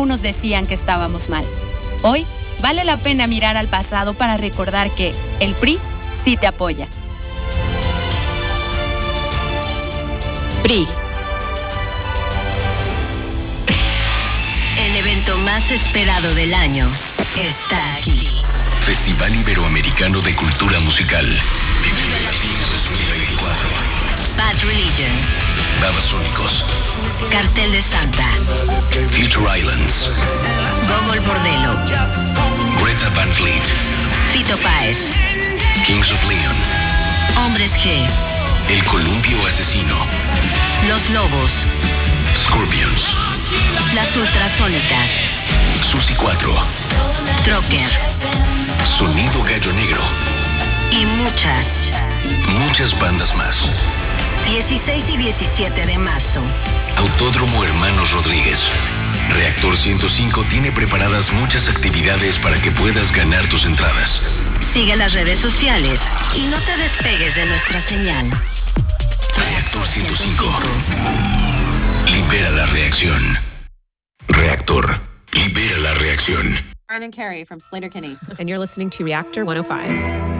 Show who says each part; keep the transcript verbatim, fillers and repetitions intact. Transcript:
Speaker 1: algunos decían que estábamos mal. Hoy vale la pena mirar al pasado para recordar que el P R I sí te apoya. P R I.
Speaker 2: El evento más esperado del año está aquí.
Speaker 3: Festival Iberoamericano de Cultura Musical. Vive Latino dos mil veinticuatro.
Speaker 2: Bad Religion.
Speaker 3: Babasónicos.
Speaker 2: Cartel de Santa.
Speaker 3: Future Islands.
Speaker 2: Gogol Bordello.
Speaker 3: Greta Van Fleet.
Speaker 2: Fito Páez.
Speaker 3: Kings of Leon.
Speaker 2: Hombres G.
Speaker 3: El Columpio Asesino.
Speaker 2: Los Lobos.
Speaker 3: Scorpions.
Speaker 2: Las Ultrasónicas.
Speaker 3: Susi cuatro.
Speaker 2: Trocker.
Speaker 3: Sonido Gallo Negro.
Speaker 2: Y muchas,
Speaker 3: muchas bandas más.
Speaker 2: dieciséis y diecisiete de marzo.
Speaker 3: Autódromo Hermanos Rodríguez. Reactor ciento cinco tiene preparadas muchas actividades para que puedas ganar tus entradas.
Speaker 2: Sigue las redes sociales y no te despegues de nuestra señal.
Speaker 3: Reactor ciento cinco. Libera la reacción. Reactor. Libera la reacción.
Speaker 4: Aaron and Carrie from Slater Kinney.
Speaker 5: And you're listening to Reactor one oh five.